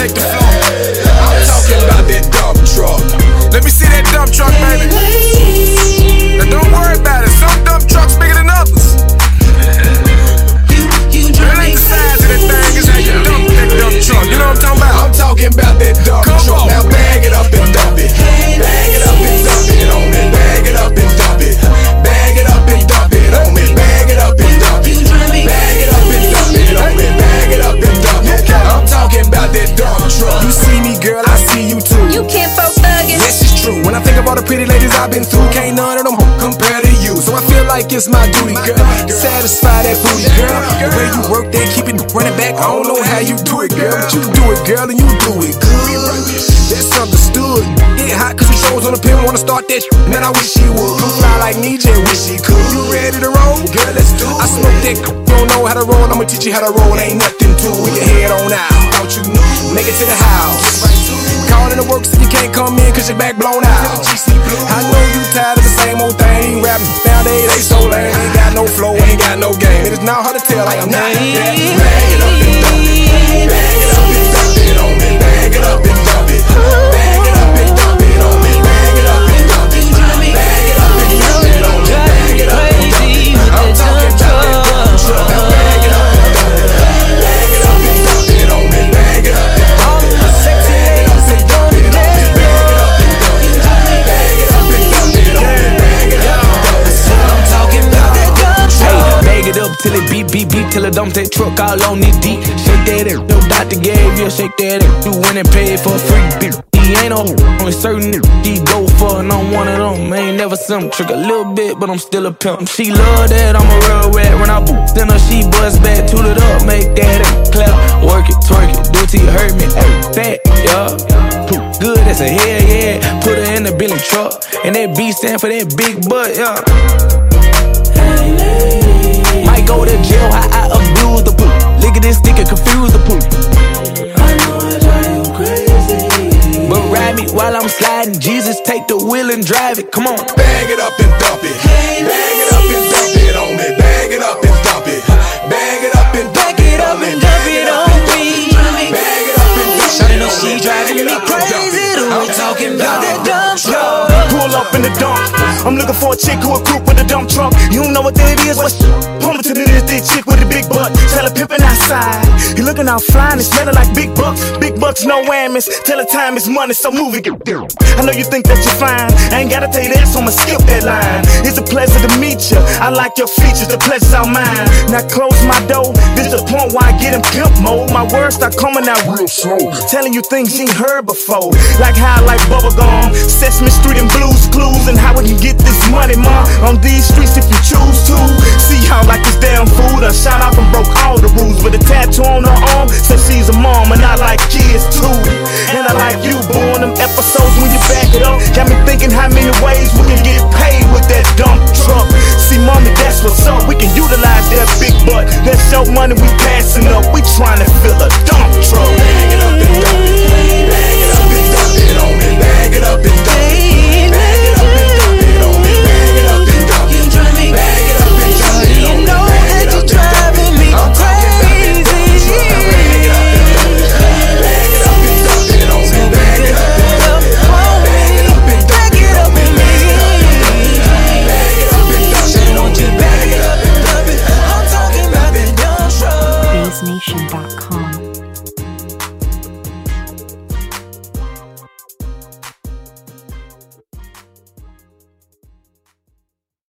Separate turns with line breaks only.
take the floor. I'm talking about that dump truck. Let me see that dump truck, baby. Now don't worry about it. Some dump trucks bigger than others. It ain't the size of that thing, it's how you dump that dump truck. You know what I'm talking about? I'm talking about that dump truck. Now bag it up and dump it. Bag it up and dump it on me. Bag it up and dump it. Bag it up and dump it on me. Bag it up and dump it. Bag it up and dump it on me. Bag it up and dump it. I'm talking about that dump truck. You see me, girl, I see you too.
You can't folk thuggin'.
This is true. When I think of all the pretty ladies I've been through, can't none of them compare to you. So I feel like it's my duty, girl, satisfy that booty, girl. The way you work that, keep it running back. I don't know how you do it, girl, but you do it, girl, and you do it good. That's understood. Get hot cause we shows on the pin, wanna start that shit. Man, I wish she would. Come fly like me, J, wish she could. You ready to roll? Girl, let's do it. I smoke that, you don't know how to roll, I'ma teach you how to roll. Ain't nothing to it. Your head on out. Thought you knew. Make it to the house. Calling the work so you can't come in cause your back blown out. I know you tired of the same old thing. Rapping nowadays, they so lame. Ain't got no flow, ain't got no game. It is not hard to tell I am not that. Bag it up and dump it. Bag it up and dump it on me. Bag it up and dump it. Bag it up and dump it on me. Bag it up and dump it. Bag it up and dump it on me. Bag it up and dump it. I'm talking about that dump truck. Now bag it up and dump it. Bag it up and dump it on me. Bag it up and dump it.
It up till it beep, beep, beep, till it dump that truck all on it deep. Shake that air, no doctor gave you, shake that air. You went and paid for a free beer. He ain't no only certain he go for, and I'm one of them. Ain't never some trick a little bit, but I'm still a pimp. She love that, I'm a real rat when I boot. Then her she bust back, toot it up, make that air clap. Work it, twerk it, do it till you hurt me. Ay, fat, yeah. Good as a hell, yeah. Put her in the Billy truck, and that B stand for that big butt, yeah. Might go to jail, I abuse the poop. Lick at this stick and confuse the poop. I know I drive you crazy, but ride me while I'm sliding. Jesus, take the wheel and drive it. Come on.
Bag it up and dump it. Bag it up and dump it on me. Bag it up and dump it. Bag it up and dump it on me.
Dump it on me.
Bag it up and dump it.
Shawty know she driving me crazy. I'm talking about that dump truck.
Pull up in the dump. I'm looking for a chick who a group with a dump truck. You don't know what that is? What's pull to this thick chick with a big butt. Tell her pimpin' outside. You looking out flying and smelling like big bucks. Big bucks, no whammies. Tell her time is money, so move it. I know you think that you're fine. I ain't gotta tell you that, so I'ma skip that line. It's a pleasure to meet you. I like your features, the pleasure's all mine. Now close my door. This is the point where I get in pimp mode. My words start coming out real slow. Telling you things you ain't heard before. Like how I like bubblegum, Sesame Street and Blue's Clues, and how we can get this money, mom, on these streets if you choose to. See how like this damn fool done shot off and broke all the rules. With a tattoo on her arm, says she's a mom, and I like kids too. And I like you, boy, them episodes when you back it up. Got me thinking how many ways we can get paid with that dump truck. See, mommy, that's what's up. We can utilize that big butt. That's your money we passing up. We